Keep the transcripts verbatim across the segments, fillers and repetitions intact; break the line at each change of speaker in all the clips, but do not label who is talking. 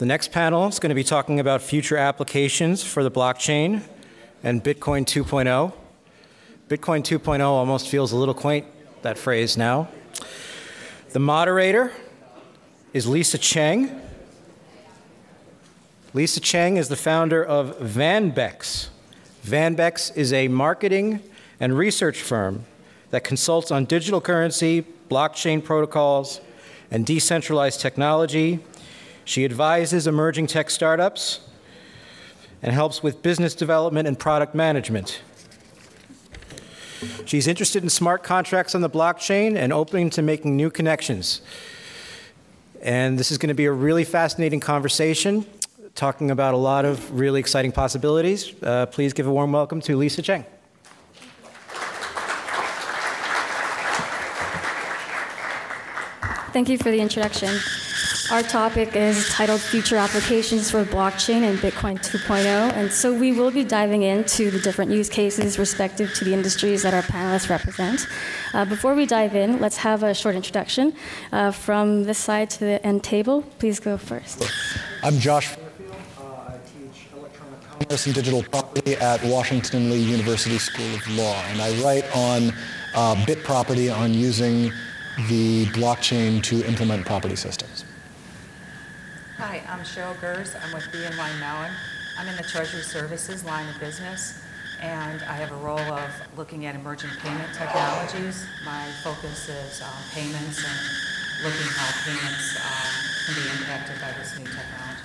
The next panel is going to be talking about future applications for the blockchain and Bitcoin two point oh. Bitcoin two point oh almost feels a little quaint, that phrase now. The moderator is Lisa Cheng. Lisa Cheng is the founder of Vanbex. Vanbex is a marketing and research firm that consults on digital currency, blockchain protocols, and decentralized technology. She advises emerging tech startups and helps with business development and product management. She's interested in smart contracts on the blockchain and open to making new connections. And this is going to be a really fascinating conversation, talking about a lot of really exciting possibilities. Uh, please give a warm welcome to Lisa Cheng.
Thank you for the introduction. Our topic is titled Future Applications for Blockchain and Bitcoin two point oh, and so we will be diving into the different use cases respective to the industries that our panelists represent. Uh, before we dive in, let's have a short introduction. Uh, from this side to the end table, please go first.
I'm Josh Fairfield. Uh, I teach electronic commerce and digital property at Washington Lee University School of Law, and I write on uh, bit property on using the blockchain to implement property systems.
Hi, I'm Cheryl Gers. I'm with B N Y Mellon. I'm in the Treasury Services line of business, and I have a role of looking at emerging payment technologies. My focus is um, payments and looking how payments um, can be impacted by this new technology.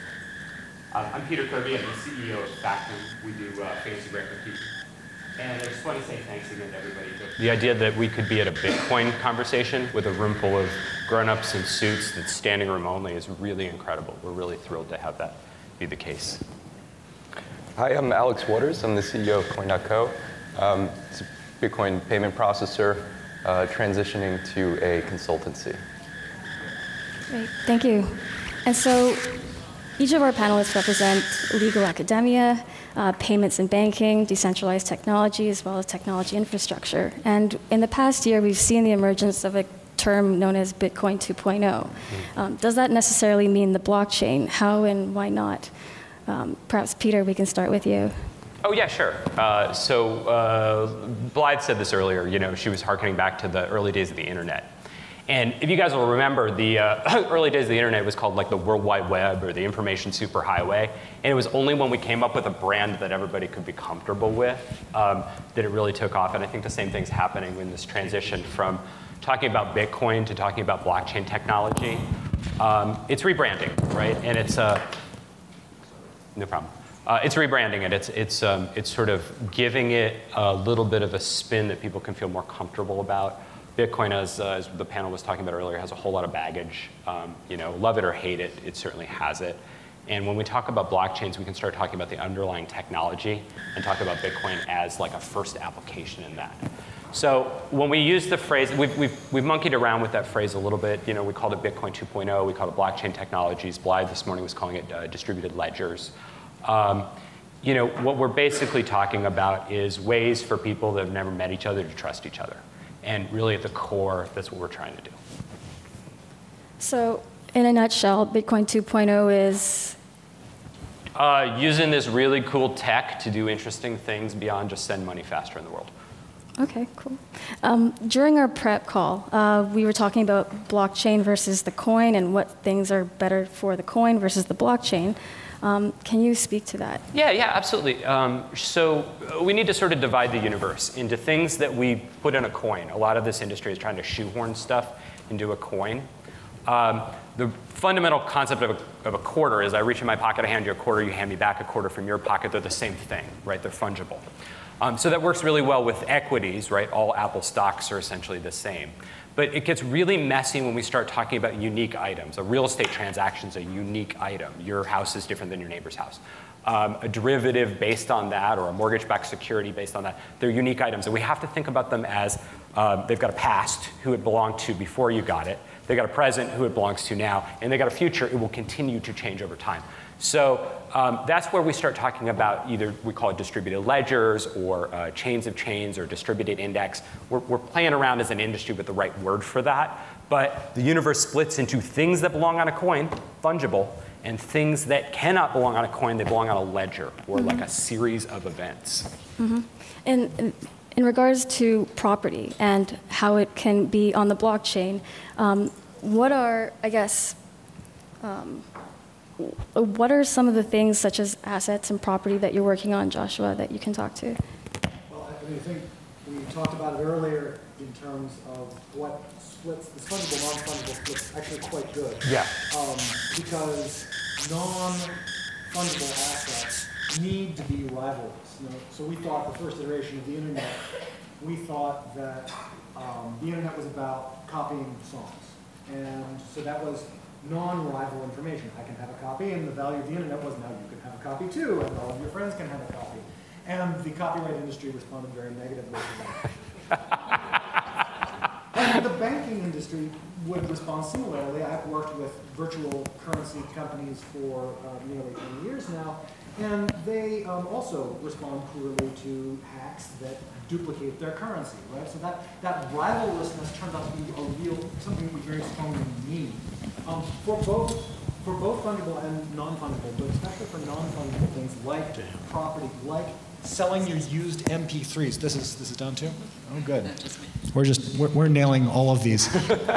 Uh, I'm Peter Kirby. I'm the C E O of Factum. We do uh, fancy record keeping. And I just want to say thanks again to everybody. The idea that we could be at a Bitcoin conversation with a room full of grown-ups in suits that's standing room only is really incredible. We're really thrilled to have that be the case.
Hi, I'm Alex Waters. I'm the C E O of Coin dot co. Um, it's a Bitcoin payment processor uh, transitioning to a consultancy.
Great, thank you. And so each of our panelists represent legal academia, uh, payments and banking, decentralized technology, as well as technology infrastructure. And in the past year, we've seen the emergence of a term known as Bitcoin two point oh. Um, does that necessarily mean the blockchain? How and why not? Um, perhaps, Peter, we can start with you.
Oh, yeah, sure. Uh, so uh, Blythe said this earlier. You know, she was hearkening back to the early days of the internet. And if you guys will remember, the uh, early days of the internet was called like the World Wide Web or the Information Superhighway. And it was only when we came up with a brand that everybody could be comfortable with um, that it really took off. And I think the same thing's happening in this transition from talking about Bitcoin to talking about blockchain technology. Um, it's rebranding, right? And it's, uh, no problem. Uh, it's rebranding it. It's, it's, um, it's sort of giving it a little bit of a spin that people can feel more comfortable about. Bitcoin, as, uh, as the panel was talking about earlier, has a whole lot of baggage. Um, you know, love it or hate it, it certainly has it. And when we talk about blockchains, we can start talking about the underlying technology and talk about Bitcoin as like a first application in that. So when we use the phrase, we've, we've, we've monkeyed around with that phrase a little bit. You know, we called it Bitcoin two point oh, we called it blockchain technologies. Blythe this morning was calling it uh, distributed ledgers. Um, you know, what we're basically talking about is ways for people that have never met each other to trust each other. And really at the core, that's what we're trying to do.
So in a nutshell, Bitcoin two point oh is?
Uh, using this really cool tech to do interesting things beyond just send money faster in the world.
Okay, cool. Um, during our prep call, uh, we were talking about blockchain versus the coin and what things are better for the coin versus the blockchain. Um, can you speak to that?
Yeah, yeah, absolutely. Um, so we need to sort of divide the universe into things that we put in a coin. A lot of this industry is trying to shoehorn stuff into a coin. Um, the fundamental concept of a, of a quarter is I reach in my pocket, I hand you a quarter, you hand me back a quarter from your pocket. They're the same thing, right? They're fungible. Um, so that works really well with equities, right? All Apple stocks are essentially the same. But it gets really messy when we start talking about unique items. A real estate transaction is a unique item. Your house is different than your neighbor's house. Um, a derivative based on that, or a mortgage-backed security based on that, they're unique items. And we have to think about them as uh, they've got a past, who it belonged to before you got it. They've got a present, who it belongs to now. And they've got a future, it will continue to change over time. So um, that's where we start talking about either we call it distributed ledgers or uh, chains of chains or distributed index. We're, we're playing around as an industry with the right word for that. But the universe splits into things that belong on a coin, fungible, And things that cannot belong on a coin, they belong on a ledger or mm-hmm. like a series of events.
Mm-hmm. And, and in regards to property and how it can be on the blockchain, um, what are, I guess, um, what are some of the things such as assets and property that you're working on, Joshua, that you can talk to?
Well, I, mean, I think we talked about it earlier in terms of what splits, the fungible, non-fungible splits actually quite good.
Yeah.
Um, because non-fungible assets need to be rivalrous. You know, so we thought the first iteration of the internet, we thought that um, the internet was about copying songs. And so that was non-rival information. I can have a copy, and the value of the internet was now you can have a copy too, and all of your friends can have a copy. And the copyright industry responded very negatively to that. And the banking industry would respond similarly. I've worked with virtual currency companies for uh, nearly twenty years now, and they um, also respond poorly to hacks that duplicate their currency, right? So that, that rivalrousness turned out to be a real, something that we very strongly need. Um, for both for both fungible and non-fungible, but especially for non-fungible things like property, like selling your used M P threes. This is this is done too? Oh, good. We're just we're, we're nailing all of these.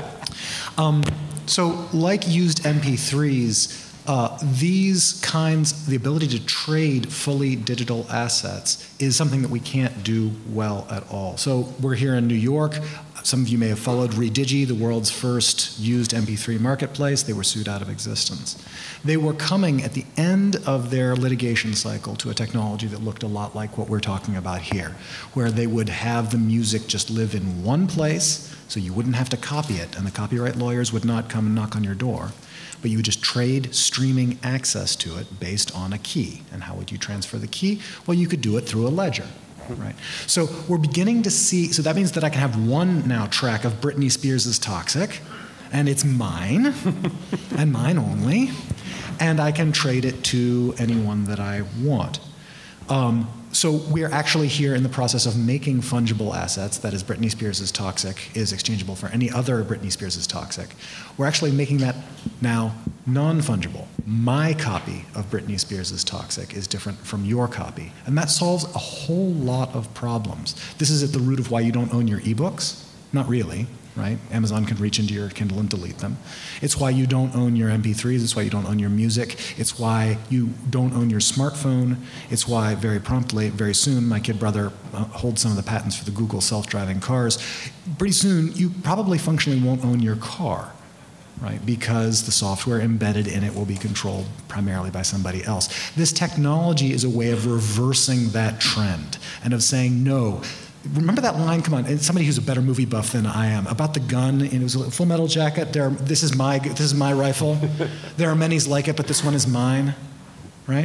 um, so, like used M P threes, uh, these kinds, the ability to trade fully digital assets is something that we can't do well at all. So, we're here in New York. Some of you may have followed Redigi, the world's first used M P three marketplace. They were sued out of existence. They were coming at the end of their litigation cycle to a technology that looked a lot like what we're talking about here, where they would have the music just live in one place, so you wouldn't have to copy it, and the copyright lawyers would not come and knock on your door. But you would just trade streaming access to it based on a key. And how would you transfer the key? Well, you could do it through a ledger. Right. So we're beginning to see, so that means that I can have one now track of Britney Spears' Toxic, and it's mine, and mine only, and I can trade it to anyone that I want. Um, so we're actually here in the process of making fungible assets, that is Britney Spears' Toxic is exchangeable for any other Britney Spears' Toxic. We're actually making that now non-fungible. My copy of Britney Spears' Toxic is different from your copy, and that solves a whole lot of problems. This is at the root of why you don't own your ebooks. Not really, right? Amazon can reach into your Kindle and delete them. It's why you don't own your M P threes. It's why you don't own your music. It's why you don't own your smartphone. It's why very promptly, very soon, my kid brother uh, holds some of the patents for the Google self-driving cars. Pretty soon, you probably functionally won't own your car, right? Because the software embedded in it will be controlled primarily by somebody else. This technology is a way of reversing that trend and of saying, no. Remember that line, come on, and somebody who's a better movie buff than I am, about the gun, and it was a Full Metal Jacket, there, this is my, this is my rifle. There are many like it, but this one is mine, right?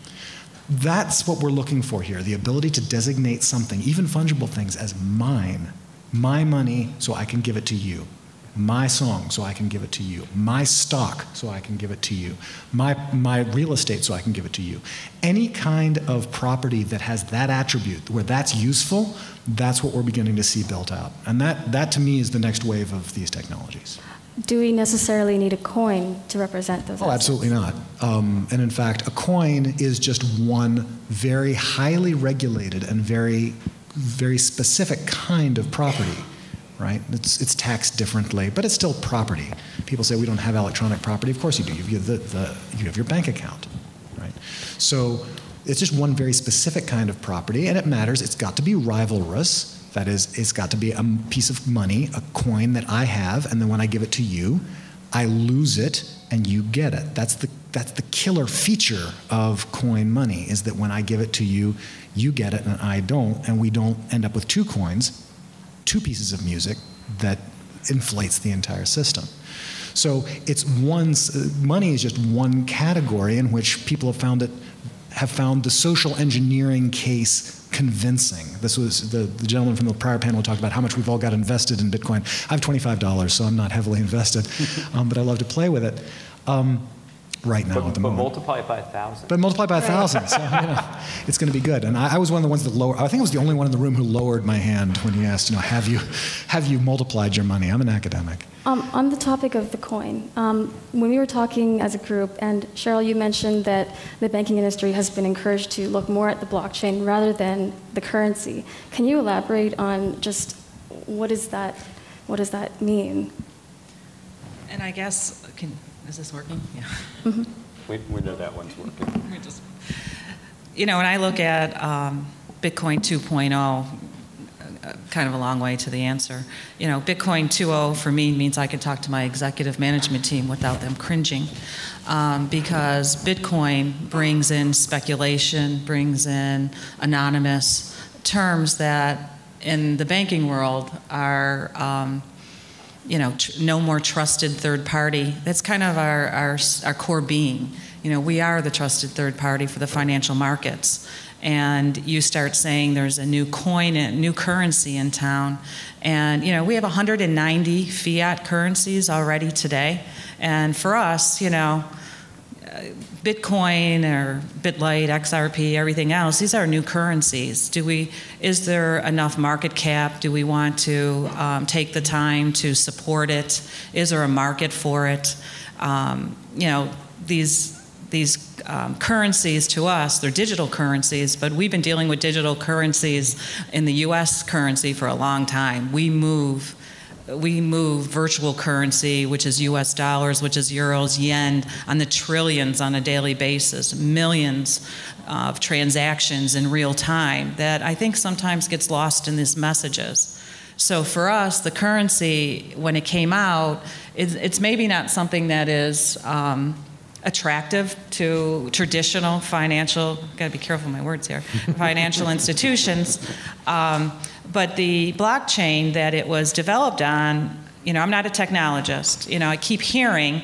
That's what we're looking for here, the ability to designate something, even fungible things, as mine. My money, so I can give it to you. My song, so I can give it to you. My stock, so I can give it to you. My, my real estate, so I can give it to you. Any kind of property that has that attribute, where that's useful, that's what we're beginning to see built out. And that, that to me, is the next wave of these technologies.
Do we necessarily need a coin to represent those
Oh,
assets?
absolutely not. Um, and in fact, a coin is just one very highly regulated and very, very specific kind of property. Right? It's, it's taxed differently, but it's still property. People say we don't have electronic property. Of course you do. You have, the, the, you have your bank account, right? So it's just one very specific kind of property, and it matters. It's got to be rivalrous. That is, it's got to be a piece of money, a coin that I have, and then when I give it to you, I lose it and you get it. That's the, that's the killer feature of coin money, is that when I give it to you, you get it and I don't, and we don't end up with two coins, two pieces of music that inflates the entire system. So it's one, money is just one category in which people have found it, have found the social engineering case convincing. This was the, the gentleman from the prior panel talked about how much we've all got invested in Bitcoin. I have twenty-five dollars, so I'm not heavily invested, um, but I love to play with it. Um, right now
But,
at the
but
moment.
multiply it by a thousand.
But multiply by a thousand, so you know, it's going to be good. And I, I was one of the ones that lowered. I think I was the only one in the room who lowered my hand when he asked, you know, have you, have you multiplied your money? I'm an academic.
Um, on the topic of the coin, um, when we were talking as a group, and Cheryl, you mentioned that the banking industry has been encouraged to look more at the blockchain rather than the currency. Can you elaborate on just what is that? What does that mean?
And I guess, can, is this working? Yeah.
Mm-hmm.
We, we know that one's working.
We just, you know, when I look at um, Bitcoin two point oh, uh, kind of a long way to the answer. You know, Bitcoin two point oh for me means I can talk to my executive management team without them cringing, um, because Bitcoin brings in speculation, brings in anonymous terms that in the banking world are, um, you know, tr- no more trusted third party. That's kind of our, our, our core being. You know, we are the trusted third party for the financial markets. And you start saying there's a new coin, a new currency in town. And, you know, we have one hundred ninety fiat currencies already today. And for us, you know, Bitcoin or BitLight, X R P, everything else, these are new currencies. Do we, is there enough market cap? Do we want to um, take the time to support it? Is there a market for it? Um, you know, these, these um, currencies to us, they're digital currencies, but we've been dealing with digital currencies in the U S currency for a long time. We move We move virtual currency, which is U S dollars, which is euros, yen, on the trillions on a daily basis, millions of transactions in real time that I think sometimes gets lost in these messages. So for us, the currency, when it came out, it's, it's maybe not something that is um, attractive to traditional financial, gotta be careful with my words here, financial institutions. Um, But the blockchain that it was developed on, you know, I'm not a technologist. You know, I keep hearing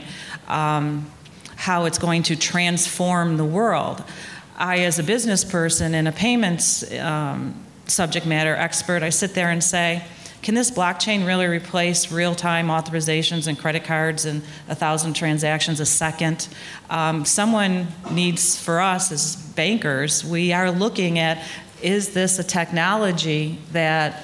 um, how it's going to transform the world. I, as a business person and a payments um, subject matter expert, I sit there and say, can this blockchain really replace real-time authorizations and credit cards and a thousand transactions a second? Um, someone needs, for us as bankers, we are looking at, is this a technology that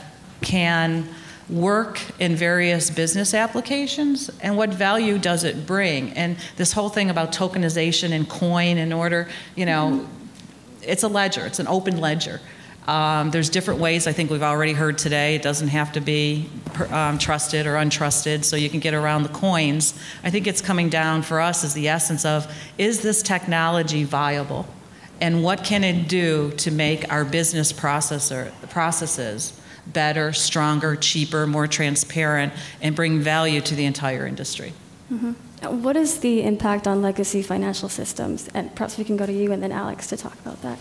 can work in various business applications, and what value does it bring? And this whole thing about tokenization and coin in order, you know, mm-hmm. it's a ledger, it's an open ledger. Um, there's different ways, I think we've already heard today. It doesn't have to be um, trusted or untrusted, so you can get around the coins. I think it's coming down for us as the essence of, is this technology viable? And what can it do to make our business processor, processes better, stronger, cheaper, more transparent, and bring value to the entire industry?
Mm-hmm. What is the impact on legacy financial systems? And perhaps we can go to you and then Alex to talk about that.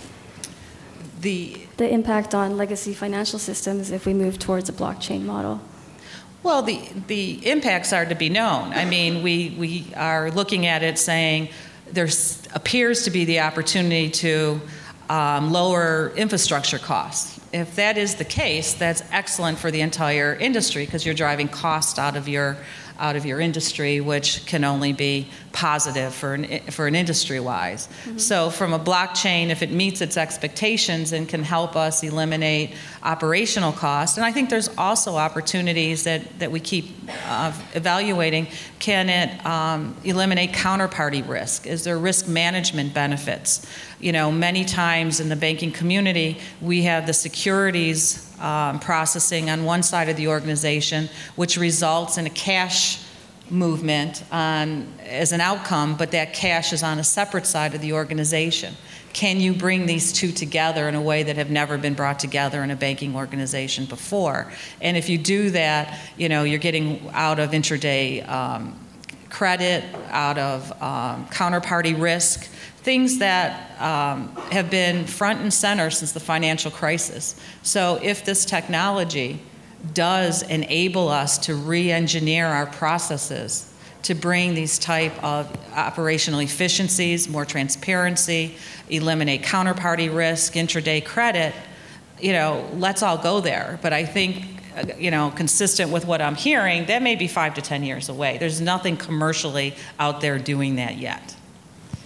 The,
the impact on legacy financial systems if we move towards a blockchain model.
Well, the, the impacts are to be known. I mean, we, we are looking at it saying, there appears to be the opportunity to um, lower infrastructure costs. If that is the case, that's excellent for the entire industry because you're driving cost out of your out of your industry, which can only be positive for an, for an industry-wise. Mm-hmm. So from a blockchain, if it meets its expectations and can help us eliminate operational costs, and I think there's also opportunities that, that we keep uh, evaluating, can it um, eliminate counterparty risk? Is there risk management benefits? You know, many times in the banking community, we have the securities Um, processing on one side of the organization, which results in a cash movement on, as an outcome, but that cash is on a separate side of the organization. Can you bring these two together in a way that have never been brought together in a banking organization before? And if you do that, you know, you're getting out of intraday um, credit, out of um, counterparty risk, things that um, have been front and center since the financial crisis. So if this technology does enable us to re-engineer our processes to bring these type of operational efficiencies, more transparency, eliminate counterparty risk, intraday credit, you know, let's all go there. But I think, you know, consistent with what I'm hearing, that may be five to ten years away. There's nothing commercially out there doing that yet.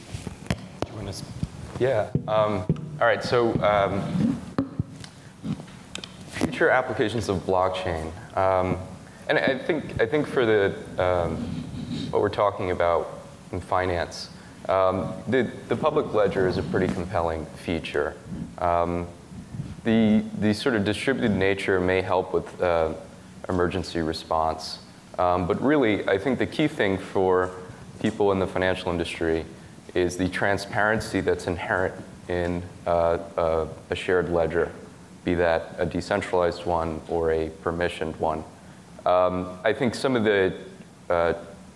Yeah. Um, all right. So um, future applications of blockchain, um, and I think I think for the um, what we're talking about in finance, um, the the public ledger is a pretty compelling feature. Um, the the sort of distributed nature may help with uh, emergency response, um, but really, I think the key thing for people in the financial industry is the transparency that's inherent in uh, uh, a shared ledger, be that a decentralized one or a permissioned one. Um, I think some of the uh,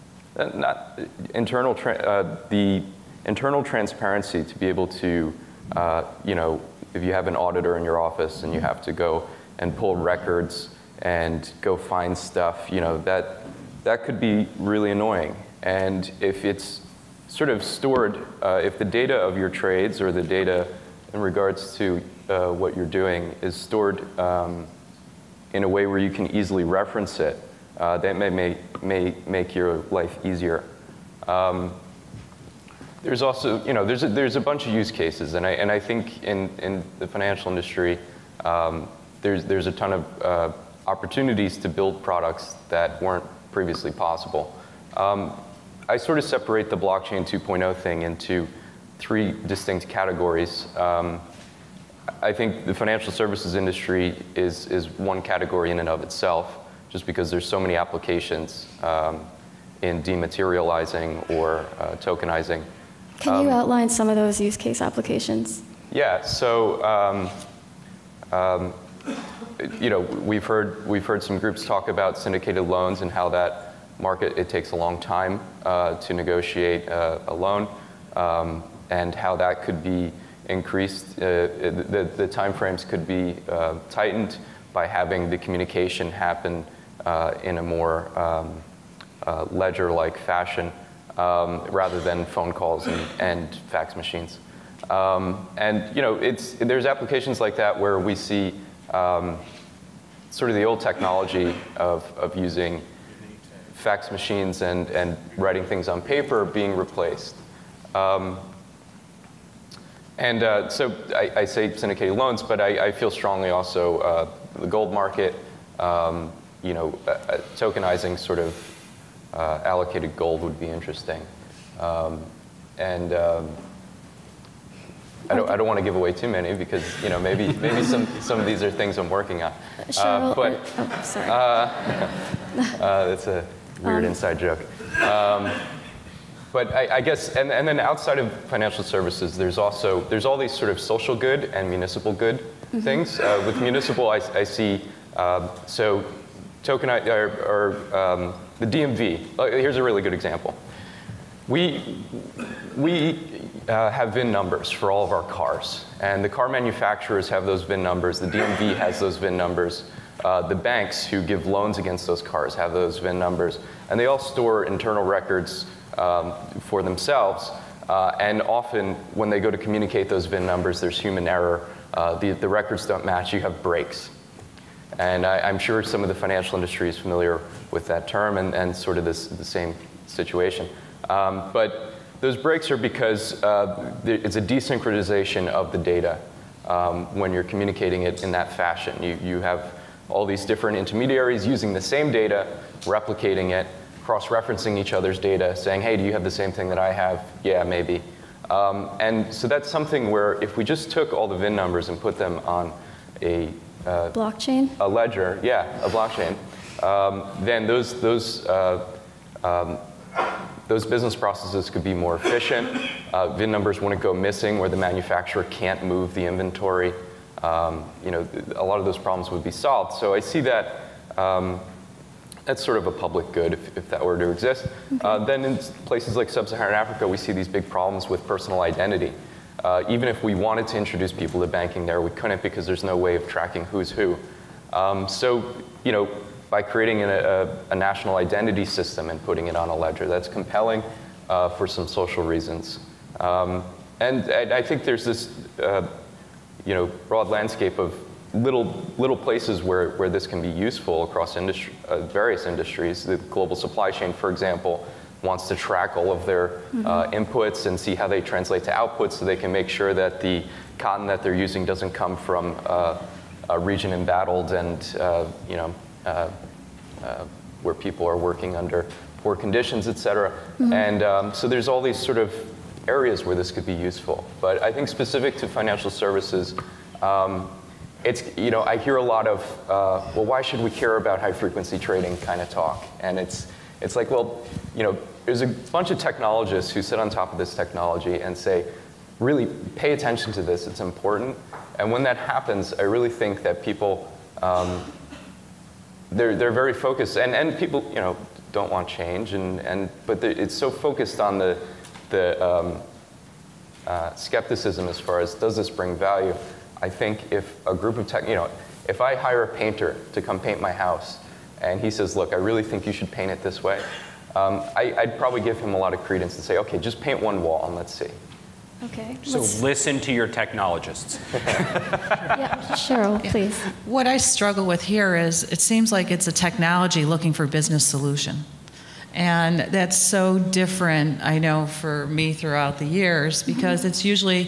not internal tra uh, the internal transparency to be able to, uh, you know, if you have an auditor in your office and you have to go and pull records and go find stuff, you know, that that could be really annoying. And if it's sort of stored, uh, if the data of your trades or the data in regards to uh, what you're doing is stored um, in a way where you can easily reference it, uh, that may, may, may make your life easier. Um, there's also, you know, there's a, there's a bunch of use cases, and I, and I think in, in the financial industry, um, there's, there's a ton of uh, opportunities to build products that weren't previously possible. Um, I sort of separate the blockchain two point oh thing into three distinct categories. Um, I think the financial services industry is, is one category in and of itself, just because there's so many applications um, in dematerializing or uh, tokenizing.
Can you um, outline some of those use case applications?
Yeah, so um, um, you know, we've heard, we've heard some groups talk about syndicated loans and how that market, it takes a long time uh, to negotiate uh, a loan, um, and how that could be increased. Uh, the, the time frames could be uh, tightened by having the communication happen uh, in a more um, uh, ledger-like fashion, um, rather than phone calls and, and fax machines. Um, and you know, it's, there's applications like that where we see um, sort of the old technology of, of using fax machines and, and writing things on paper being replaced. Um, and uh, so I, I say syndicated loans, but I, I feel strongly also uh, the gold market, um, you know, uh, tokenizing sort of uh, allocated gold would be interesting. Um, and um, I don't, I don't want to give away too many because, you know, maybe, maybe some, some of these are things I'm working on.
Cheryl,
uh, but,
or, oh, sorry.
Uh, uh, that's a weird um, inside joke. Um, but I, I guess, and, and then outside of financial services, there's also, there's all these sort of social good and municipal good mm-hmm. things. Uh, with municipal, I, I see, um, so token, or, or um, the D M V. Uh, here's a really good example. We, we uh, have V I N numbers for all of our cars, and the car manufacturers have those V I N numbers, the D M V has those V I N numbers. Uh, the banks who give loans against those cars have those V I N numbers, and they all store internal records um, for themselves. Uh, and often, when they go to communicate those V I N numbers, there's human error. Uh, the, the records don't match. You have breaks. And I, I'm sure some of the financial industry is familiar with that term and, and sort of this, the same situation. Um, but those breaks are because uh, it's a desynchronization of the data um, when you're communicating it in that fashion. You, you have all these different intermediaries using the same data, replicating it, cross-referencing each other's data, saying, hey, do you have the same thing that I have? Yeah, maybe. Um, and so that's something where if we just took all the V I N numbers and put them on a uh,
blockchain?
A ledger, yeah, a blockchain, um, then those, those, uh, um, those business processes could be more efficient. Uh, V I N numbers wouldn't go missing where the manufacturer can't move the inventory. Um, you know, a lot of those problems would be solved. So I see that um, that's sort of a public good if, if that were to exist. Okay. Uh, then in places like sub-Saharan Africa, we see these big problems with personal identity. Uh, even if we wanted to introduce people to banking there, we couldn't because there's no way of tracking who's who. Um, so, you know, by creating a, a, a national identity system and putting it on a ledger, that's compelling uh, for some social reasons. Um, and I, I think there's this, uh, you know, broad landscape of little little places where, where this can be useful across industry, uh, various industries. The global supply chain, for example, wants to track all of their mm-hmm. uh, inputs and see how they translate to outputs so they can make sure that the cotton that they're using doesn't come from uh, a region embattled and, uh, you know, uh, uh, where people are working under poor conditions, et cetera. Mm-hmm. And um, so there's all these sort of areas where this could be useful. But I think specific to financial services, um, it's, you know, I hear a lot of, uh, well, why should we care about high frequency trading kind of talk? And it's, it's like, well, you know, there's a bunch of technologists who sit on top of this technology and say, really pay attention to this, it's important. And when that happens, I really think that people, um, they're, they're very focused, and, and people, you know, don't want change, and, and, but it's so focused on the, the um, uh, skepticism as far as, does this bring value? I think if a group of tech, you know, if I hire a painter to come paint my house, and he says, look, I really think you should paint it this way, um, I, I'd probably give him a lot of credence and say, okay, just paint one wall and let's see.
Okay.
So
let's...
listen to your technologists.
Yeah, Cheryl,
yeah.
please.
What I struggle with here is it seems like it's a technology looking for business solution. And that's so different, I know, for me throughout the years, because it's usually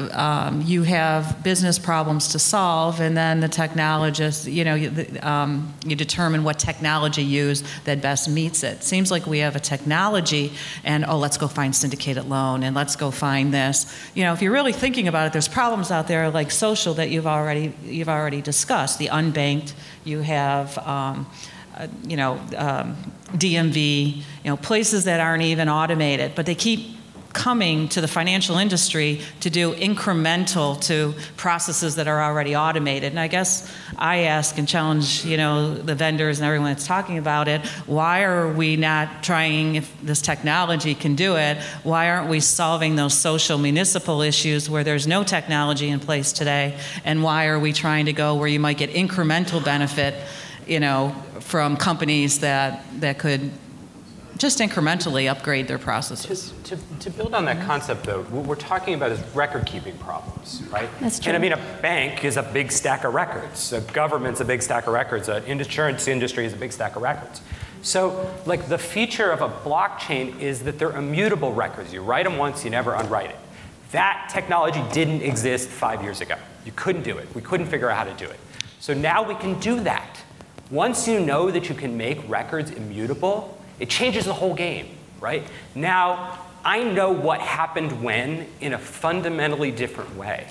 um, you have business problems to solve, and then the technologist, you know, you, um, you determine what technology use that best meets it. Seems like we have a technology, and oh, let's go find syndicated loan, and let's go find this. You know, if you're really thinking about it, there's problems out there like social that you've already you've already discussed. The unbanked, you have. Um, Uh, you know, um, D M V, you know, places that aren't even automated, but they keep coming to the financial industry to do incremental to processes that are already automated. And I guess I ask and challenge, you know, the vendors and everyone that's talking about it, why are we not trying, if this technology can do it, why aren't we solving those social municipal issues where there's no technology in place today? And why are we trying to go where you might get incremental benefit, you know, from companies that, that could just incrementally upgrade their processes?
To, to, to build on that concept, though, what we're talking about is record-keeping problems, right?
That's true.
And I mean, a bank is a big stack of records. A government's a big stack of records. An insurance industry is a big stack of records. So, like, the feature of a blockchain is that they're immutable records. You write them once, you never unwrite it. That technology didn't exist five years ago. You couldn't do it. We couldn't figure out how to do it. So now we can do that. Once you know that you can make records immutable, it changes the whole game, right? Now, I know what happened when in a fundamentally different way.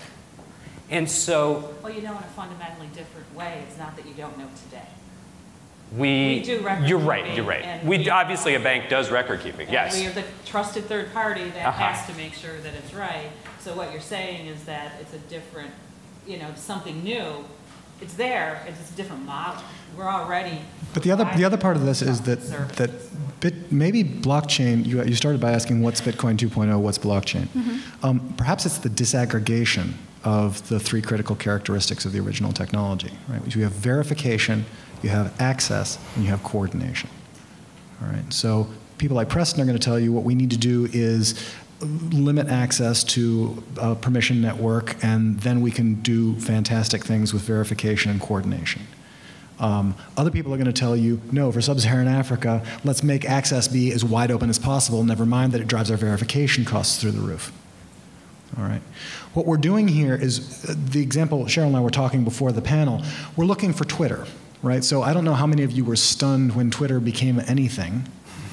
And so...
Well, you know in a fundamentally different way. It's not that you don't know today.
We,
we do record
You're
keeping,
right, you're right.
And
we,
we,
obviously, a bank does record keeping,
and
yes.
We are the trusted third party that
uh-huh.
has to make sure that it's right. So what you're saying is that it's a different, you know, something new. It's there, it's just a different model. We're already.
But the other the other part of this is that that bit maybe blockchain. You you started by asking what's Bitcoin two point oh, what's blockchain. Mm-hmm. um, perhaps it's the disaggregation of the three critical characteristics of the original technology. Right? You have verification, you have access, and you have coordination. All right. So people like Preston are going to tell you what we need to do is limit access to a permission network, and then we can do fantastic things with verification and coordination. Um, other people are going to tell you, no, for sub-Saharan Africa, let's make access be as wide open as possible, never mind that it drives our verification costs through the roof. All right. What we're doing here is, uh, the example, Cheryl and I were talking before the panel, we're looking for Twitter, right? So I don't know how many of you were stunned when Twitter became anything.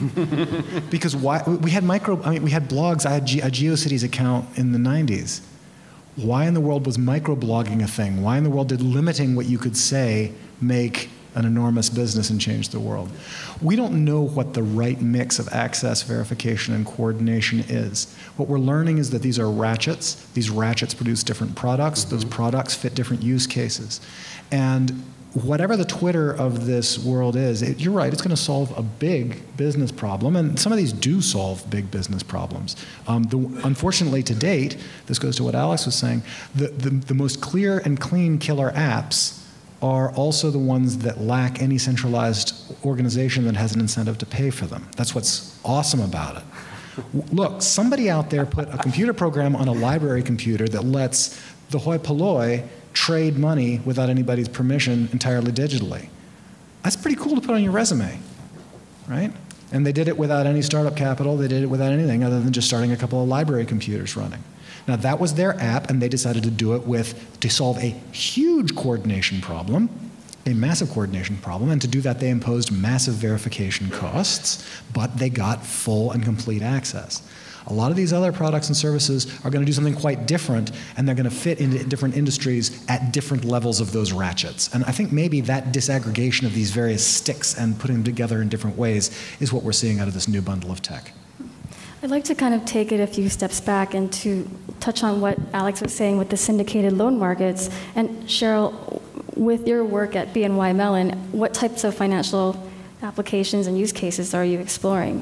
Because why, we had micro, I mean, we had blogs. I had G, a GeoCities account in the nineties. Why in the world was microblogging a thing? Why in the world did limiting what you could say make an enormous business and change the world? We don't know what the right mix of access, verification, and coordination is. What we're learning is that these are ratchets. These ratchets produce different products. Mm-hmm. Those products fit different use cases. And whatever the Twitter of this world is, it, you're right, it's going to solve a big business problem, and some of these do solve big business problems. Um, the, unfortunately, to date, this goes to what Alex was saying, the, the, the most clear and clean killer apps are also the ones that lack any centralized organization that has an incentive to pay for them. That's what's awesome about it. Look, somebody out there put a computer program on a library computer that lets the hoi polloi trade money without anybody's permission entirely digitally. That's pretty cool to put on your resume, right? And they did it without any startup capital. They did it without anything other than just starting a couple of library computers running. Now, that was their app, and they decided to do it with, to solve a huge coordination problem, a massive coordination problem, and to do that they imposed massive verification costs, but they got full and complete access. A lot of these other products and services are going to do something quite different, and they're going to fit into different industries at different levels of those ratchets. And I think maybe that disaggregation of these various sticks and putting them together in different ways is what we're seeing out of this new bundle of tech.
I'd like to kind of take it a few steps back and to touch on what Alex was saying with the syndicated loan markets. And Cheryl, with your work at B N Y Mellon, what types of financial applications and use cases are you exploring?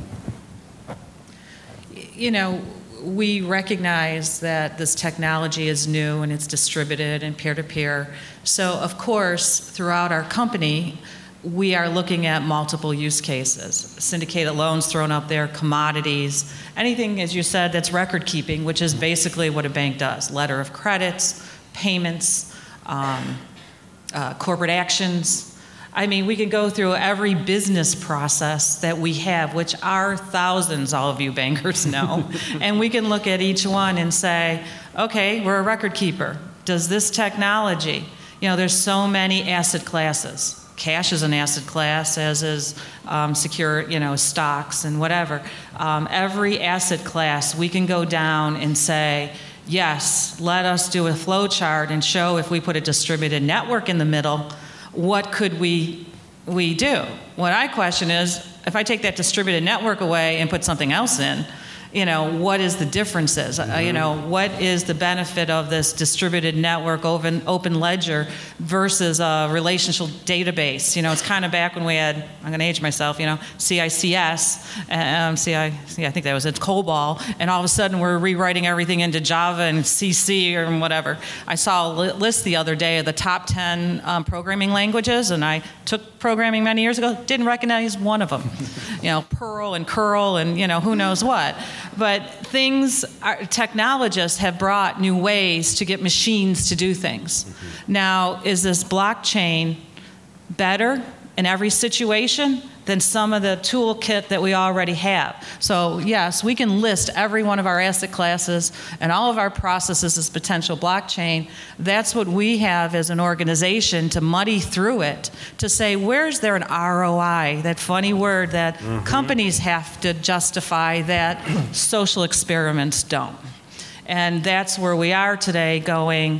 You know, we recognize that this technology is new and it's distributed and peer-to-peer. So, of course, throughout our company, we are looking at multiple use cases. Syndicated loans thrown up there, commodities, anything, as you said, that's record keeping, which is basically what a bank does. Letter of credits, payments, um, uh, corporate actions. I mean, we can go through every business process that we have, which are thousands, all of you bankers know, and we can look at each one and say, okay, we're a record keeper. Does this technology, you know, there's so many asset classes. Cash is an asset class, as is um, secure, you know, stocks and whatever. Um, every asset class, we can go down and say, yes, let us do a flow chart and show if we put a distributed network in the middle, what could we we do? What I question is, if I take that distributed network away and put something else in, you know, what is the differences? Mm-hmm. uh, you know, what is the benefit of this distributed network, open, open ledger versus a relational database? You know, it's kind of back when we had, I'm going to age myself, you know, C I C S, um, C I, yeah, I think that was it, COBOL, and all of a sudden we're rewriting everything into Java and C C or whatever. I saw a list the other day of the top ten um, programming languages, and I took programming many years ago, didn't recognize one of them. You know, Perl and curl and, you know, who knows what. But things, our technologists have brought new ways to get machines to do things. Mm-hmm. Now, is this blockchain better in every situation than some of the toolkit that we already have? So yes, we can list every one of our asset classes and all of our processes as potential blockchain. That's what we have as an organization to muddy through it, to say, where's there an R O I, that funny word that mm-hmm. companies have to justify that social experiments don't. And that's where we are today, going,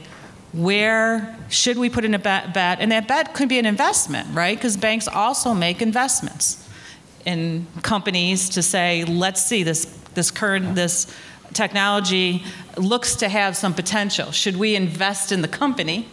where should we put in a bet, bet? And that bet could be an investment, right? Because banks also make investments in companies to say, let's see, this, this current, this technology looks to have some potential. Should we invest in the company?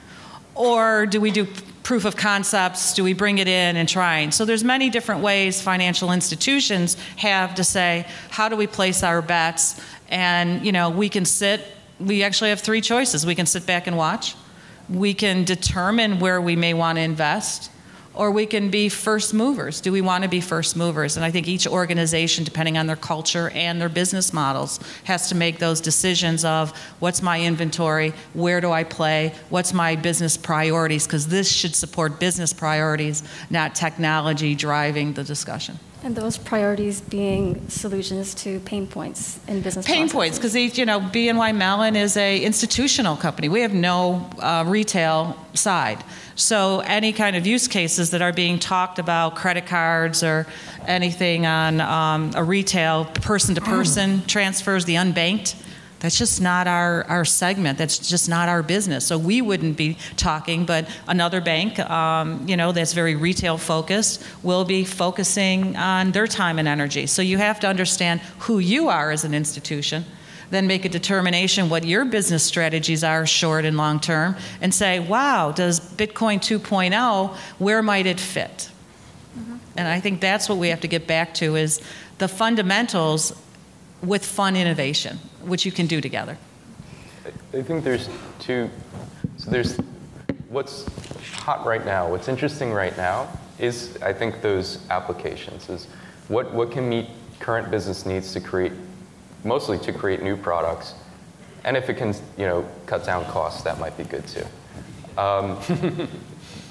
Or do we do proof of concepts? Do we bring it in and try? And so there's many different ways financial institutions have to say, how do we place our bets? And, you know, we can sit, we actually have three choices. We can sit back and watch. We can determine where we may want to invest, or we can be first movers. Do we want to be first movers? And I think each organization, depending on their culture and their business models, has to make those decisions of what's my inventory, where do I play, what's my business priorities, because this should support business priorities, not technology driving the discussion.
And those priorities being solutions to pain points in business
Pain
processes.
points, because, you know, B N Y Mellon is a institutional company. We have no uh, retail side. So any kind of use cases that are being talked about, credit cards or anything on um, a retail person-to-person transfers, the unbanked, that's just not our, our segment. That's just not our business. So we wouldn't be talking, but another bank, um, you know, that's very retail focused will be focusing on their time and energy. So you have to understand who you are as an institution, then make a determination what your business strategies are short and long term, and say, wow, does Bitcoin two point oh, where might it fit? Mm-hmm. And I think that's what we have to get back to, is the fundamentals with fun innovation, which you can do together.
I think there's two, so there's what's hot right now, what's interesting right now is, I think, those applications, is what, what can meet current business needs to create, mostly to create new products, and if it can, you know, cut down costs, that might be good too. Um,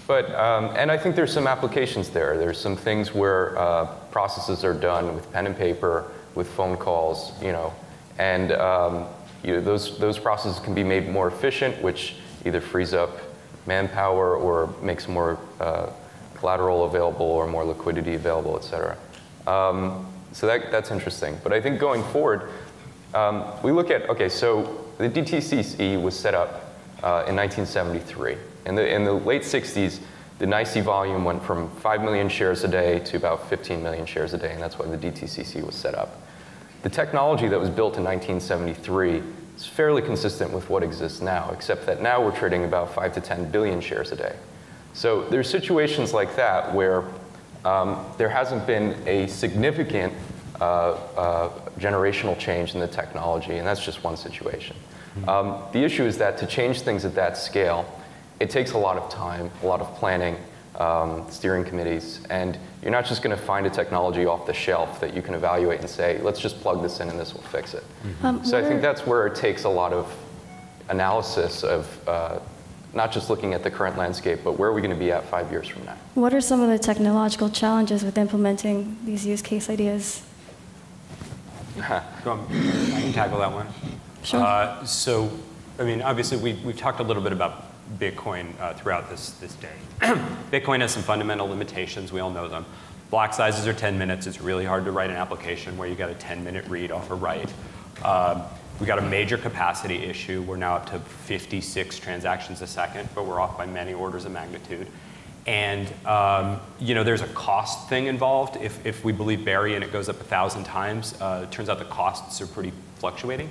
But, um, and I think there's some applications there. There's some things where uh, processes are done with pen and paper, with phone calls, you know, and um, you know, those, those processes can be made more efficient, which either frees up manpower or makes more uh, collateral available or more liquidity available, et cetera. Um, so that, that's interesting. But I think going forward, um, we look at, okay, so the D T C C was set up uh, in nineteen seventy-three. In the, in the late sixties, the N Y S E volume went from five million shares a day to about fifteen million shares a day, and that's why the D T C C was set up. The technology that was built in nineteen seventy-three is fairly consistent with what exists now, except that now we're trading about five to ten billion shares a day. So there's situations like that where um, there hasn't been a significant uh, uh, generational change in the technology, and that's just one situation. Um, the issue is that to change things at that scale, it takes a lot of time, a lot of planning, um, steering committees, and you're not just going to find a technology off the shelf that you can evaluate and say, let's just plug this in and this will fix it. Mm-hmm. um, so I think that's where it takes a lot of analysis of uh, not just looking at the current landscape, but where are we going to be at five years from now?
What are some of the technological challenges with implementing these use case ideas?
I can tackle that one.
Sure.
Uh, so, I mean, obviously, we, we've talked a little bit about Bitcoin uh, throughout this, this day. Bitcoin has some fundamental limitations. We all know them. Block sizes are ten minutes. It's really hard to write an application where you got a ten minute read off a write. Um, we got a major capacity issue. We're now up to fifty-six transactions a second, but we're off by many orders of magnitude. And um, you know, there's a cost thing involved. If, if we believe Barry and it goes up a thousand times, uh, it turns out the costs are pretty fluctuating.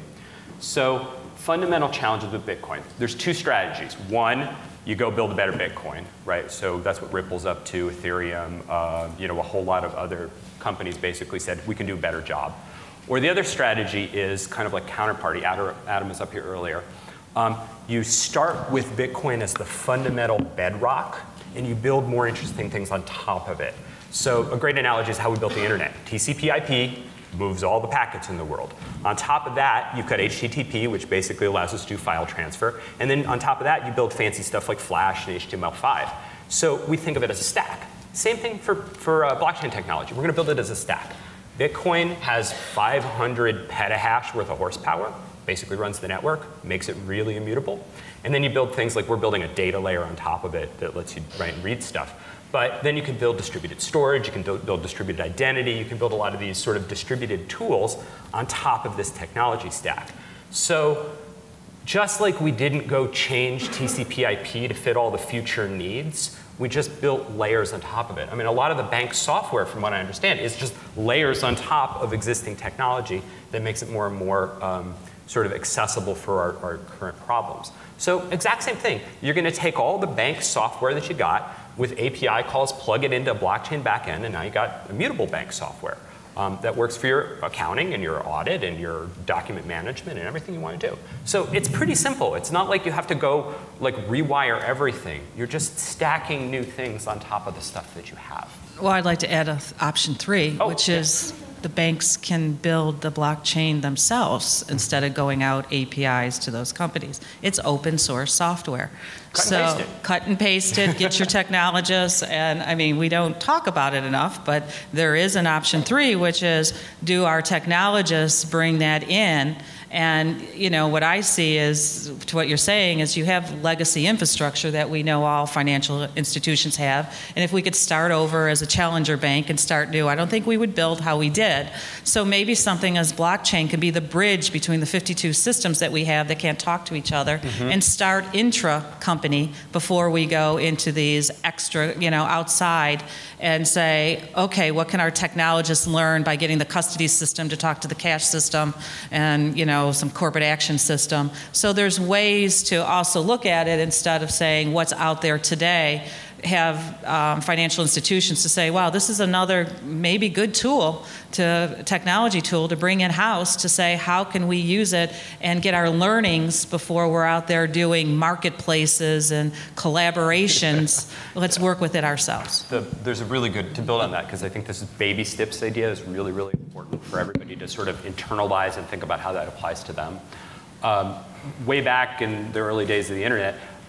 So fundamental challenges with Bitcoin. There's two strategies. One, you go build a better Bitcoin, right? So that's what Ripple's up to, Ethereum, uh, you know, a whole lot of other companies basically said, we can do a better job. Or the other strategy is kind of like counterparty. Adam was up here earlier. Um, you start with Bitcoin as the fundamental bedrock, and you build more interesting things on top of it. So a great analogy is how we built the internet. T C P I P moves all the packets in the world. On top of that, you've got H T T P, which basically allows us to do file transfer. And then on top of that, you build fancy stuff like Flash and H T M L five. So we think of it as a stack. Same thing for, for uh, blockchain technology. We're going to build it as a stack. Bitcoin has five hundred petahash worth of horsepower, basically runs the network, makes it really immutable. And then you build things like we're building a data layer on top of it that lets you write and read stuff. But then you can build distributed storage, you can build distributed identity, you can build a lot of these sort of distributed tools on top of this technology stack. So just like we didn't go change T C P I P to fit all the future needs, we just built layers on top of it. I mean, a lot of the bank software, from what I understand, is just layers on top of existing technology that makes it more and more um, sort of accessible for our, our current problems. So exact same thing. You're going to take all the bank software that you got with A P I calls, plug it into a blockchain backend, and now you got immutable bank software um, that works for your accounting and your audit and your document management and everything you want to do. So it's pretty simple. It's not like you have to go like rewire everything. You're just stacking new things on top of the stuff that you have.
Well, I'd like to add a th- option three,
Oh,
which
yeah.
is the banks can build the blockchain themselves instead of going out A P Is to those companies. It's open source software.
Cut and
so
paste it.
cut and paste it, get your technologists, and I mean, we don't talk about it enough, but there is an option three, which is do our technologists bring that in? And you know what I see is, to what you're saying, is you have legacy infrastructure that we know all financial institutions have. And if we could start over as a challenger bank and start new, I don't think we would build how we did. So maybe something as blockchain can be the bridge between the fifty-two systems that we have that can't talk to each other, mm-hmm. and start intra-company before we go into these extra, you know, outside, and say, okay, what can our technologists learn by getting the custody system to talk to the cash system, and you know, some corporate action system. So there's ways to also look at it instead of saying what's out there today. Have um, financial institutions to say, wow, this is another maybe good tool, to technology tool to bring in-house to say, how can we use it and get our learnings before we're out there doing marketplaces and collaborations. Let's work with it ourselves.
The, there's a really good, to build on that, because I think this is baby steps idea is really, really important for everybody to sort of internalize and think about how that applies to them. Um, way back in the early days of the internet,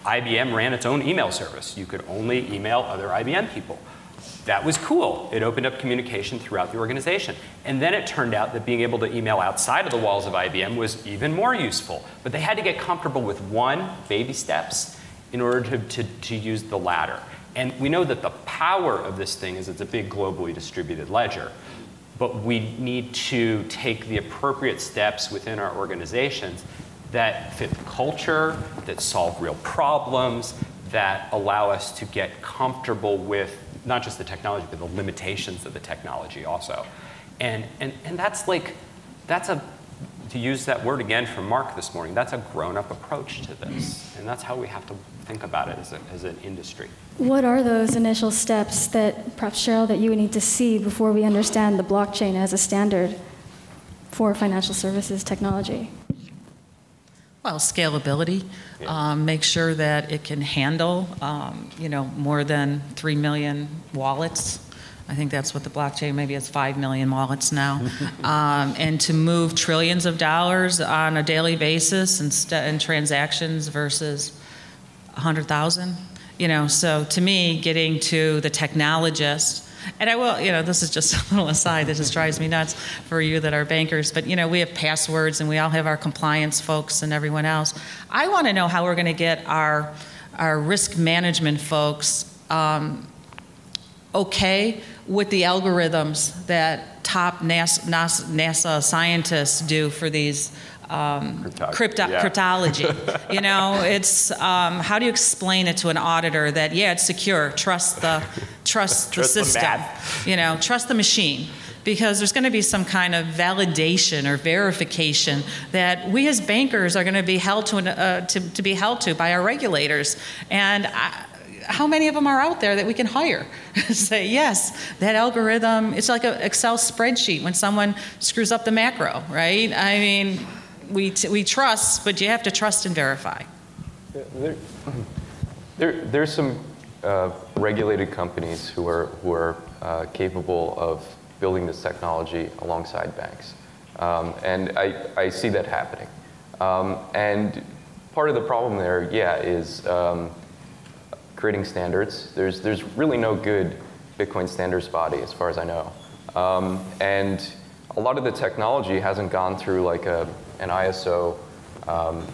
I B M ran its own email service. You could only email other I B M people. That was cool. It opened up communication throughout the organization. And then it turned out that being able to email outside of the walls of I B M was even more useful. But they had to get comfortable with one, baby steps, in order to, to, to use the latter. And we know that the power of this thing is it's a big globally distributed ledger. But we need to take the appropriate steps within our organizations that fit the culture, that solve real problems, that allow us to get comfortable with not just the technology, but the limitations of the technology also. And, and, and that's like, that's a, to use that word again from Mark this morning, that's a grown-up approach to this. And that's how we have to think about it as, a, as an industry.
What are those initial steps that, perhaps Cheryl, that you would need to see before we understand the blockchain as a standard for financial services technology?
Well, scalability.
Yeah.
Um, make sure that it can handle, um, you know, more than three million wallets. I think that's what the blockchain, maybe it's five million wallets now. um, and to move trillions of dollars on a daily basis and, st- and transactions versus one hundred thousand. You know, so to me, getting to the technologist, and I will, you know, this is just a little aside that just drives me nuts for you that are bankers, but, you know, we have passwords and we all have our compliance folks and everyone else. I want to know how we're going to get our, our risk management folks um, okay with the algorithms that top NASA, NASA scientists do for these Um,
Cryptog-
crypto-
yeah.
cryptology. You know, it's um, how do you explain it to an auditor that yeah, it's secure, trust the trust, the
Trust the
system,
math.
you know, trust the machine, because there's going to be some kind of validation or verification that we as bankers are going to be held to, an, uh, to to be held to by our regulators. And I, how many of them are out there that we can hire? Say, yes, that algorithm, it's like an Excel spreadsheet when someone screws up the macro, right? I mean, we, t- we trust, but you have to trust and verify.
There, there, there's some uh, regulated companies who are, who are uh, capable of building this technology alongside banks. Um, and I, I see that happening. Um, and part of the problem there, yeah, is um, creating standards. There's, there's really no good Bitcoin standards body as far as I know. Um, and a lot of the technology hasn't gone through like a, an I S O um,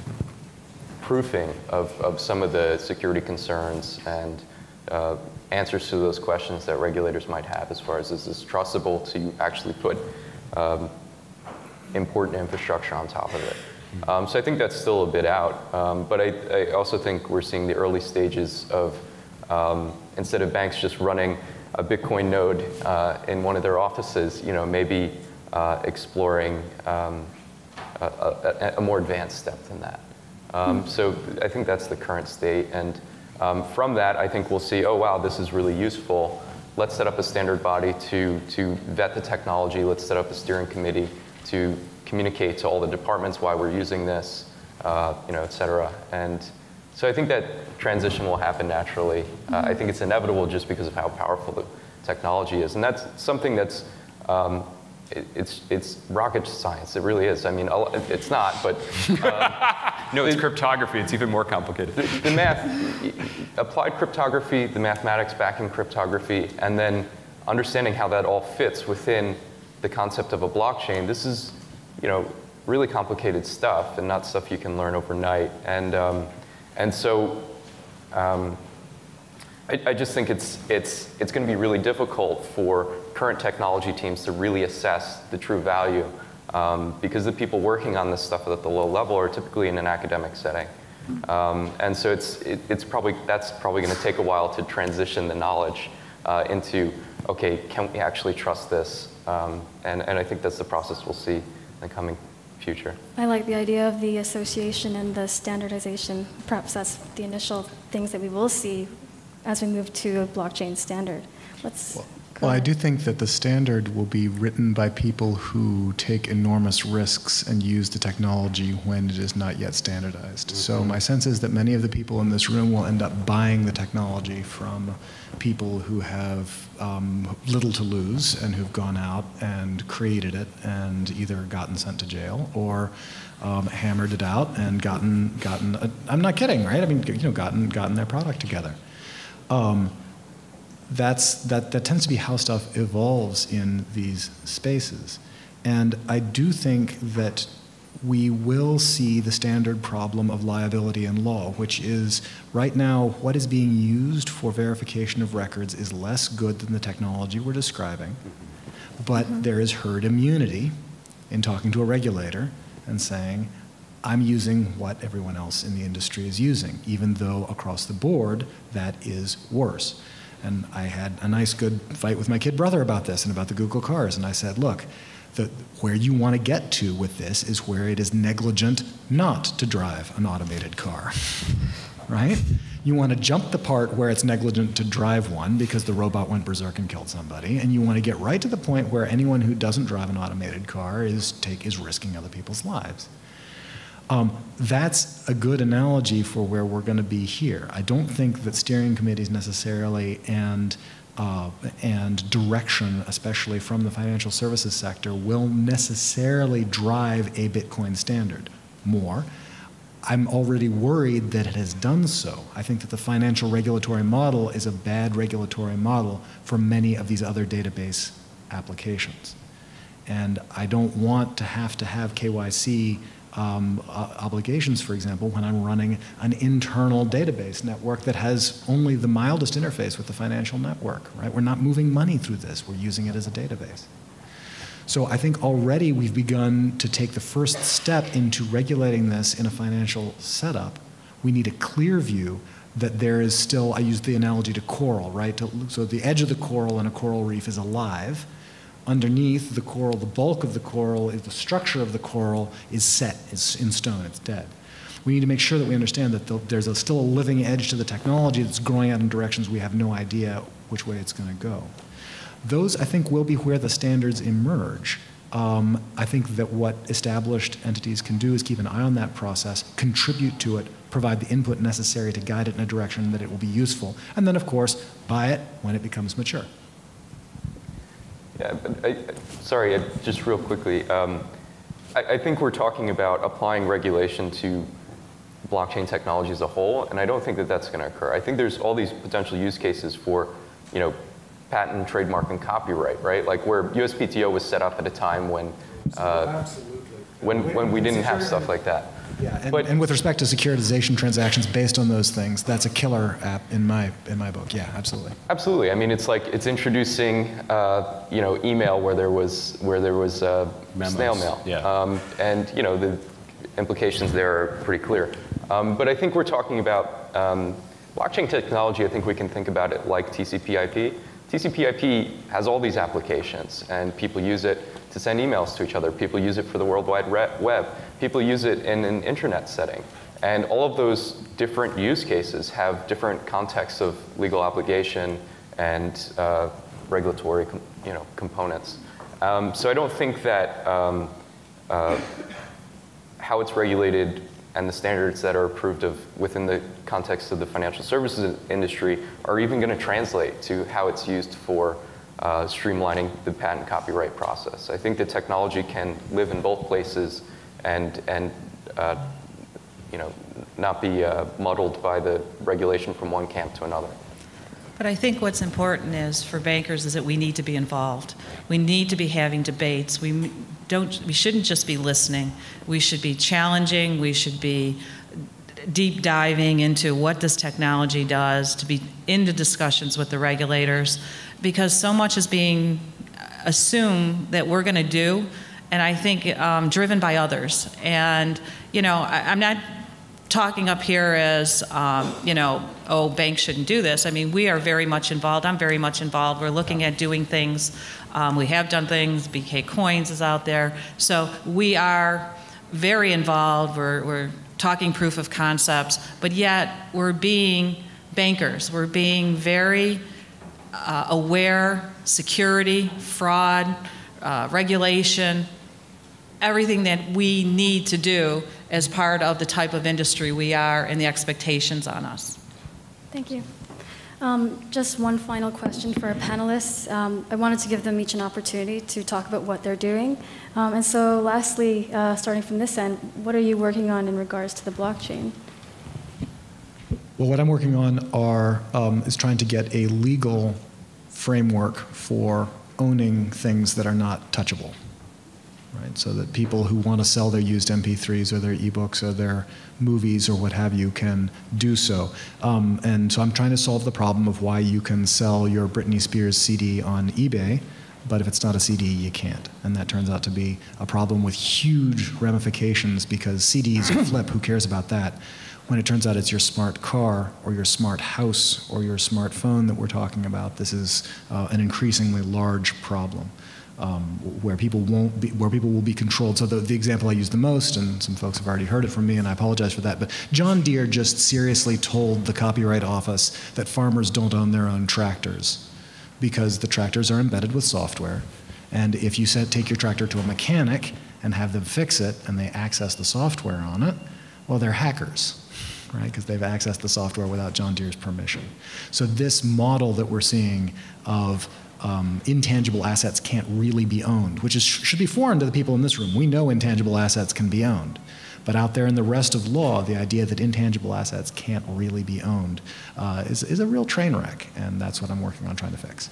proofing of, of some of the security concerns and uh, answers to those questions that regulators might have as far as is this trustable to actually put um, important infrastructure on top of it. Um, so I think that's still a bit out, um, but I, I also think we're seeing the early stages of, um, instead of banks just running a Bitcoin node uh, in one of their offices, you know, maybe uh, exploring um, a, a, a more advanced step than that. Um, so I think that's the current state, and um, from that, I think we'll see, oh wow, this is really useful. Let's set up a standard body to, to vet the technology. Let's set up a steering committee to communicate to all the departments why we're using this, uh, you know, et cetera. And so I think that transition will happen naturally. Uh, I think it's inevitable just because of how powerful the technology is. And that's something that's, um, it, it's, it's rocket science. It really is. I mean, it's not, but. Uh,
no, it's the, cryptography. It's even more complicated.
The, the math, applied cryptography, the mathematics backing cryptography, and then understanding how that all fits within the concept of a blockchain. This is, you know, really complicated stuff and not stuff you can learn overnight. And um, and so um, I, I just think it's it's it's going to be really difficult for current technology teams to really assess the true value um, because the people working on this stuff at the low level are typically in an academic setting. Um, and so it's it, it's probably that's probably going to take a while to transition the knowledge uh, into, okay, can we actually trust this? Um, and, and I think that's the process we'll see in the coming future.
I like the idea of the association and the standardization. Perhaps that's the initial things that we will see as we move to a blockchain standard. Let's
Well,
go
Well, I do think that the standard will be written by people who take enormous risks and use the technology when it is not yet standardized. Mm-hmm. So my sense is that many of the people in this room will end up buying the technology from people who have um, little to lose and who've gone out and created it and either gotten sent to jail or um, hammered it out and gotten gotten. A, I'm not kidding, right? I mean, you know, gotten gotten their product together. Um, That's, that, that tends to be how stuff evolves in these spaces. And I do think that we will see the standard problem of liability in law, which is right now what is being used for verification of records is less good than the technology we're describing. But mm-hmm. there is herd immunity in talking to a regulator and saying, I'm using what everyone else in the industry is using, even though across the board that is worse. And I had a nice, good fight with my kid brother about this and about the Google cars. And I said, look, the, where you want to get to with this is where it is negligent not to drive an automated car, right? You want to jump the part where it's negligent to drive one because the robot went berserk and killed somebody. And you want to get right to the point where anyone who doesn't drive an automated car is, take, is risking other people's lives. Um, that's a good analogy for where we're going to be here. I don't think that steering committees necessarily and uh, and direction, especially from the financial services sector, will necessarily drive a Bitcoin standard more. I'm already worried that it has done so. I think that the financial regulatory model is a bad regulatory model for many of these other database applications. And I don't want to have to have K Y C Um, uh, obligations, for example, when I'm running an internal database network that has only the mildest interface with the financial network, right? We're not moving money through this, we're using it as a database. So I think already we've begun to take the first step into regulating this in a financial setup. We need a clear view that there is still, I use the analogy to coral, right? To, so the edge of the coral in a coral reef is alive. Underneath the coral, the bulk of the coral, the structure of the coral is set, it's in stone, it's dead. We need to make sure that we understand that the, there's a, still a living edge to the technology that's growing out in directions we have no idea which way it's going to go. Those, I think, will be where the standards emerge. Um, I think that what established entities can do is keep an eye on that process, contribute to it, provide the input necessary to guide it in a direction that it will be useful, and then, of course, buy it when it becomes mature.
Yeah, but I, sorry, just real quickly. Um, I, I think we're talking about applying regulation to blockchain technology as a whole, and I don't think that that's going to occur. I think there's all these potential use cases for, you know, patent, trademark, and copyright, right? Like where U S P T O was set up at a time when, uh, when, when we didn't have stuff like that.
Yeah, and,
but,
and with respect to securitization transactions based on those things, that's a killer app in my in my book. Yeah, absolutely.
Absolutely. I mean, it's like it's introducing uh, you know email where there was where there was uh, snail mail.
Yeah.
Um, and you know the implications there are pretty clear. Um, but I think we're talking about um, blockchain technology. I think we can think about it like T C P I P. T C P I P has all these applications, and people use it to send emails to each other. People use it for the World Wide Web. People use it in an internet setting. And all of those different use cases have different contexts of legal obligation and uh, regulatory com you know, components. Um, so I don't think that um, uh, how it's regulated and the standards that are approved of within the context of the financial services industry are even going to translate to how it's used for uh, streamlining the patent copyright process. I think the technology can live in both places and, and uh, you know, not be uh, muddled by the regulation from one camp to another.
But I think what's important is for bankers is that we need to be involved. We need to be having debates. We don't. We shouldn't just be listening. We should be challenging. We should be deep diving into what this technology does, to be into discussions with the regulators, because so much is being assumed that we're going to do, and I think um, driven by others. And you know, I, I'm not talking up here as, um, you know, oh, banks shouldn't do this. I mean, we are very much involved. I'm very much involved. We're looking at doing things. Um, we have done things. B K Coins is out there. So we are very involved. We're, we're talking proof of concepts, but yet we're being bankers. We're being very uh, aware, security, fraud, uh, regulation, everything that we need to do as part of the type of industry we are and the expectations on us.
Thank you. Um, just one final question for our panelists. Um, I wanted to give them each an opportunity to talk about what they're doing. Um, and so lastly, uh, starting from this end, what are you working on in regards to the blockchain?
Well, what I'm working on are, um, is trying to get a legal framework for owning things that are not touchable. Right, so that people who want to sell their used M P threes or their ebooks or their movies or what have you can do so. Um, and so I'm trying to solve the problem of why you can sell your Britney Spears C D on eBay, but if it's not a C D, you can't. And that turns out to be a problem with huge ramifications because C Ds flip, who cares about that? When it turns out it's your smart car or your smart house or your smartphone that we're talking about, this is uh, an increasingly large problem. Um, where people won't be, where people will be controlled. So the, the example I use the most, and some folks have already heard it from me, and I apologize for that, but John Deere just seriously told the Copyright Office that farmers don't own their own tractors because the tractors are embedded with software. And if you set, take your tractor to a mechanic and have them fix it, and they access the software on it, well, they're hackers, right? Because they've accessed the software without John Deere's permission. So this model that we're seeing of Um, intangible assets can't really be owned, which is, should be foreign to the people in this room. We know intangible assets can be owned. But out there in the rest of law, the idea that intangible assets can't really be owned uh, is, is a real train wreck, and that's what I'm working on trying to fix.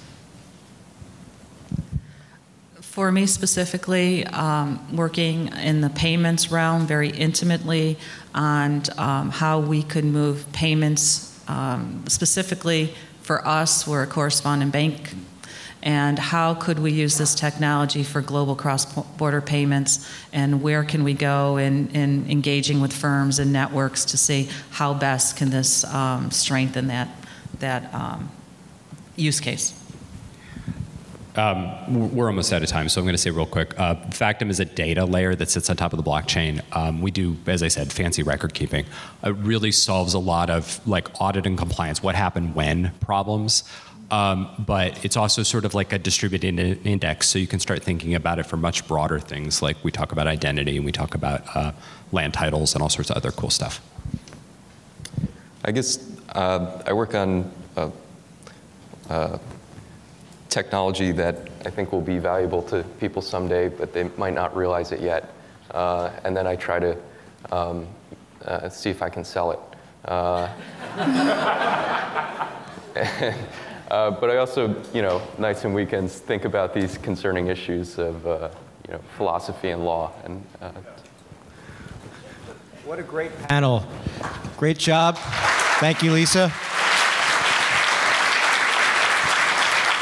For me specifically, um, working in the payments realm very intimately on um, how we could move payments, um, specifically for us, we're a correspondent bank, and how could we use this technology for global cross-border payments, and where can we go in, in engaging with firms and networks to see how best can this um, strengthen that, that um, use case.
Um, we're almost out of time, so I'm going to say real quick. Uh, Factom is a data layer that sits on top of the blockchain. Um, we do, as I said, fancy record keeping. It really solves a lot of like audit and compliance, what happened when problems. Um, but it's also sort of like a distributed in index, so you can start thinking about it for much broader things, like we talk about identity and we talk about uh, land titles and all sorts of other cool stuff.
I guess uh, I work on uh, uh, technology that I think will be valuable to people someday, but they might not realize it yet. Uh, and then I try to um, uh, see if I can sell it. Uh, and, uh, but I also, you know, nights and weekends think about these concerning issues of, uh, you know, philosophy and law. And uh,
what a great panel! Great job. Thank you, Lisa.